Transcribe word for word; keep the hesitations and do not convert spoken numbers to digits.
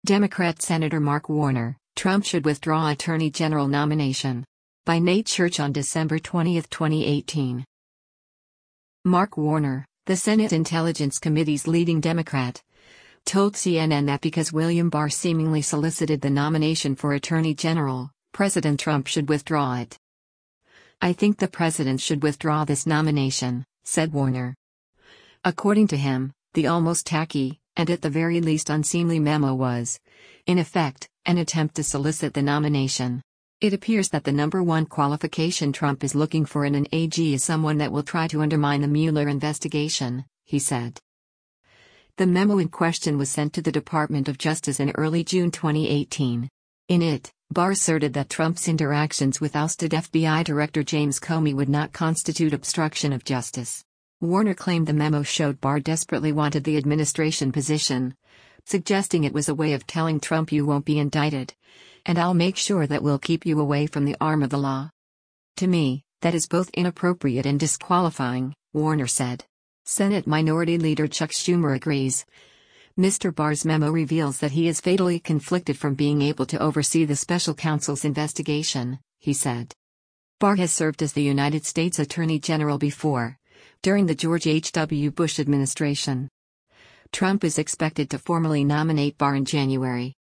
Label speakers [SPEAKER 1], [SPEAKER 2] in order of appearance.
[SPEAKER 1] Democrat Senator Mark Warner, Trump should withdraw Attorney General nomination. By Nate Church on December twentieth, twenty eighteen. Mark Warner, the Senate Intelligence Committee's leading Democrat, told C N N that because William Barr seemingly solicited the nomination for Attorney General, President Trump should withdraw it. "I think the president should withdraw this nomination," said Warner. According to him, the almost tacky, and at the very least unseemly memo was, in effect, an attempt to solicit the nomination. It appears that the number one qualification Trump is looking for in an A G is someone that will try to undermine the Mueller investigation, he said. The memo in question was sent to the Department of Justice in early June twenty eighteen. In it, Barr asserted that Trump's interactions with ousted F B I Director James Comey would not constitute obstruction of justice. Warner claimed the memo showed Barr desperately wanted the administration position, suggesting it was a way of telling Trump, "You won't be indicted, and I'll make sure that we'll keep you away from the arm of the law." "To me, that is both inappropriate and disqualifying," Warner said. Senate Minority Leader Chuck Schumer agrees. Mister Barr's memo reveals that he is fatally conflicted from being able to oversee the special counsel's investigation, he said. Barr has served as the United States Attorney General before, during the George H W Bush administration. Trump is expected to formally nominate Barr in January.